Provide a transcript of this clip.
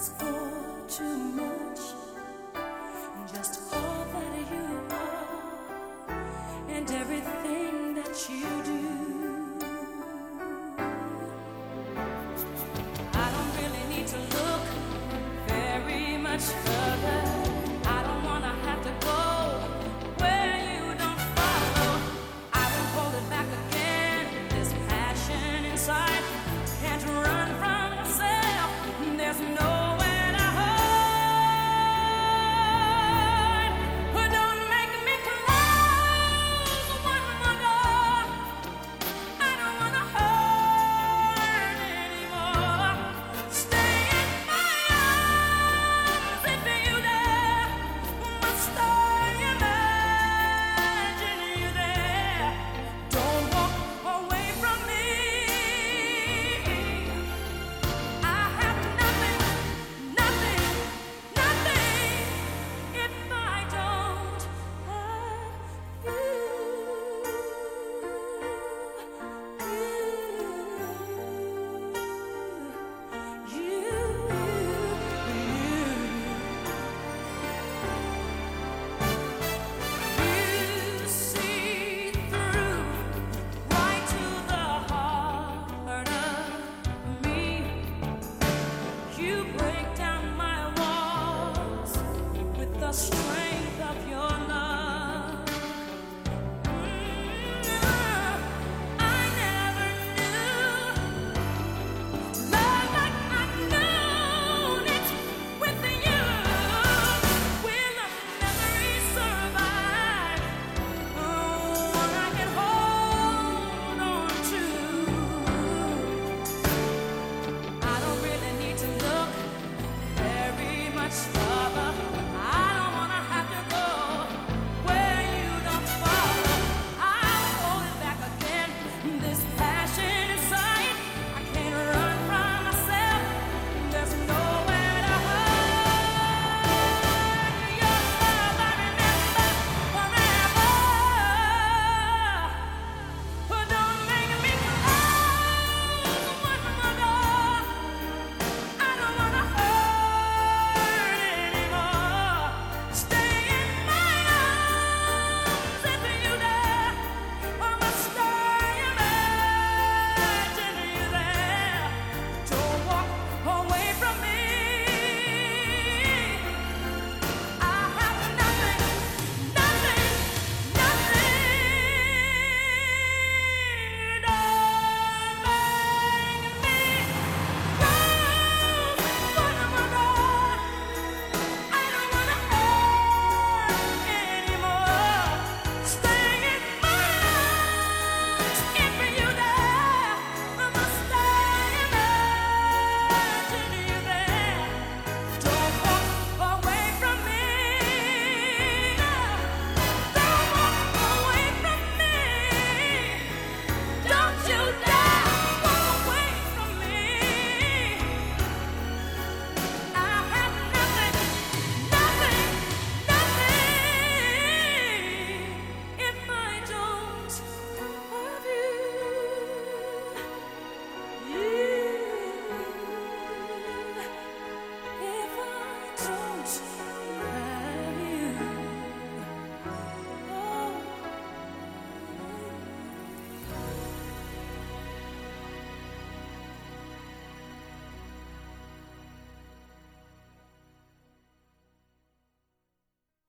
ask for too much. Just all that you are and everything that you do. I don't really need to look very much further. I don't wanna have to go where you don't follow. I won't hold it back again. This passion inside can't run from myself. There's nowhere to hide. But don't make me close one more door. I don't wanna hurt anymore. Stay in my arms if you dare. Must I imagine you there? Don't walk away from me. I have nothing, nothing, nothing if I don't have you see through right to the heart of me. You break down my walls with the strength